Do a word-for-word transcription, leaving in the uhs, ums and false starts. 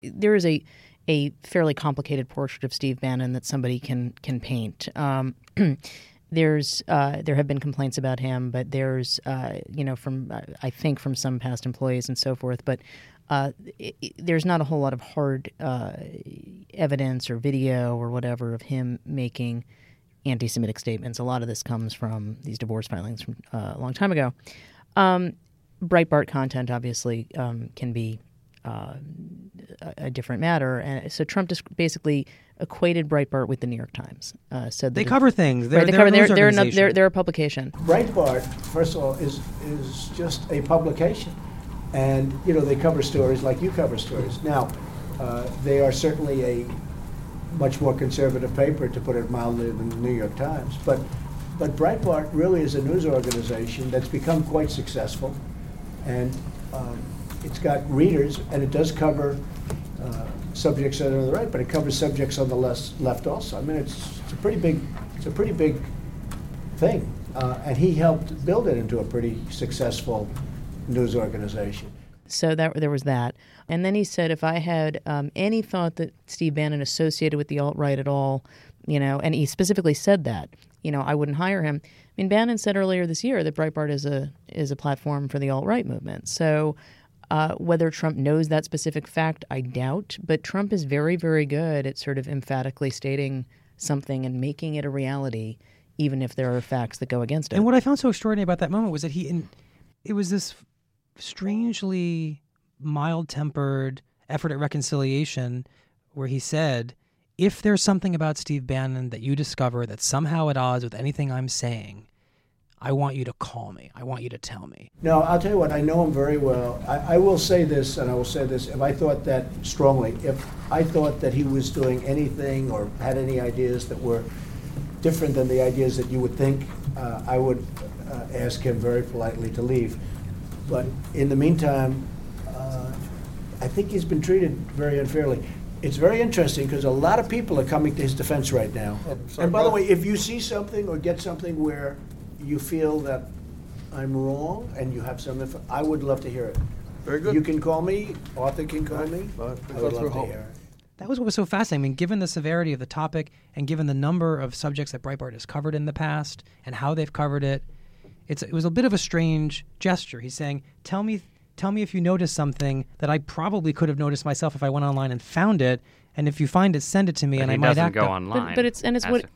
there is a a fairly complicated portrait of Steve Bannon that somebody can can paint. Um, there's uh, there have been complaints about him, but there's uh, you know from uh, I think from some past employees and so forth, but. Uh, it, it, there's not a whole lot of hard uh, evidence or video or whatever of him making anti-Semitic statements. A lot of this comes from these divorce filings from uh, a long time ago. Um, Breitbart content, obviously, um, can be uh, a, a different matter. And so Trump just basically equated Breitbart with the New York Times. Uh, so they cover things. They're, right, they they're, cover, they're, they're, they're, another, they're, they're a publication. Breitbart, first of all, is is just a publication. And, you know, they cover stories like you cover stories. Now, uh, they are certainly a much more conservative paper, to put it mildly, than the New York Times. But, but Breitbart really is a news organization that's become quite successful. And um, it's got readers, and it does cover uh, subjects that are on the right, but it covers subjects on the left, left also. I mean, it's, it's a pretty big, it's a pretty big thing. Uh, and he helped build it into a pretty successful news organization. So that there was that. And then he said, if I had um, any thought that Steve Bannon associated with the alt-right at all, you know, and he specifically said that, you know, I wouldn't hire him. I mean, Bannon said earlier this year that Breitbart is a is a platform for the alt-right movement. So uh, whether Trump knows that specific fact, I doubt. But Trump is very, very good at sort of emphatically stating something and making it a reality, even if there are facts that go against it. And what I found so extraordinary about that moment was that he, in, it was this strangely mild-tempered effort at reconciliation where he said, if there's something about Steve Bannon that you discover that's somehow at odds with anything I'm saying, I want you to call me. I want you to tell me. No, I'll tell you what, I know him very well. I, I will say this, and I will say this, if I thought that strongly, if I thought that he was doing anything or had any ideas that were different than the ideas that you would think, uh, I would uh, ask him very politely to leave. But in the meantime, uh, I think he's been treated very unfairly. It's very interesting because a lot of people are coming to his defense right now. Sorry, and by brother. the way, if you see something or get something where you feel that I'm wrong and you have some info, I would love to hear it. Very good. You can call me, Arthur can call me. Uh, I would that's love real to hope. hear it. That was what was so fascinating. I mean, given the severity of the topic and given the number of subjects that Breitbart has covered in the past and how they've covered it, it's it was a bit of a strange gesture. He's saying, tell me tell me if you notice something that I probably could have noticed myself if I went online and found it. And if you find it, send it to me, But and he I might doesn't act go up. online. But, but it's and it's As what a-